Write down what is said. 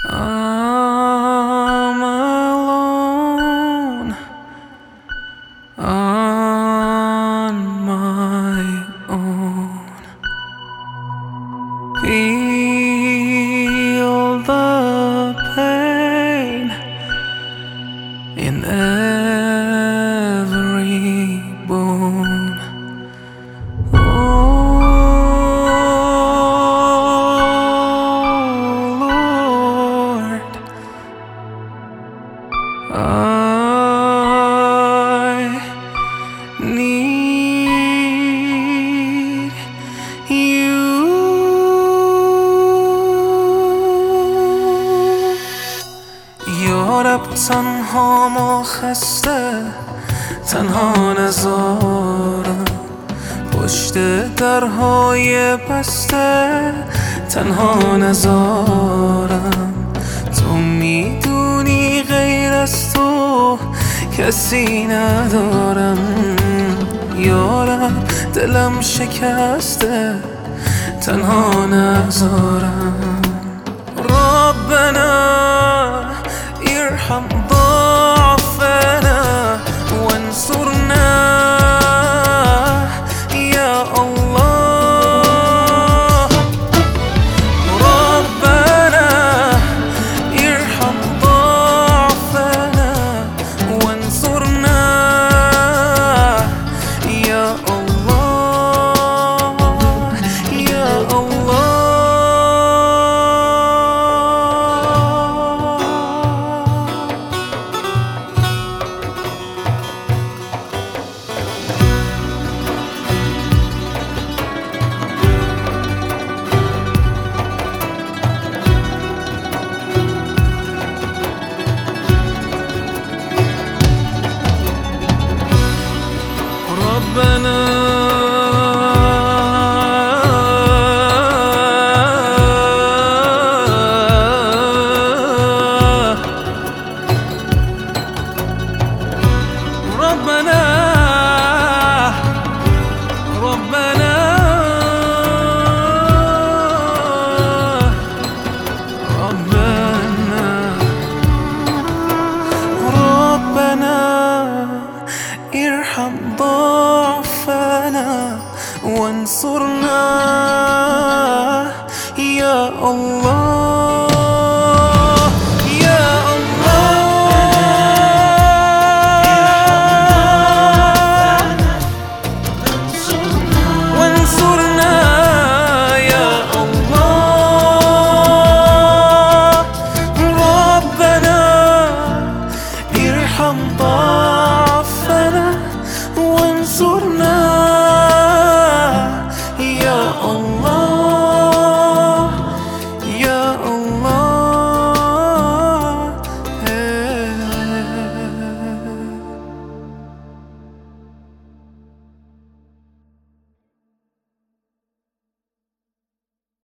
I'm alone on my own. Feel the pain in every bone. I need you. یارب تنهام و خسته، تنها نذارم پشت درهای بسته، تنها نذارم. تو میدونی غیر از تو کسی ندارم. یارم دلم شکسته، تنها نذارم. ربنا ارحم ضعفنا وانصرنا يا الله. ربنا ارحم ضعفنا وانصرنا يا الله يا الله. ربنا ربنا ربنا ربنا ربنا ارحم ضعفنا وانصرنا يا الله.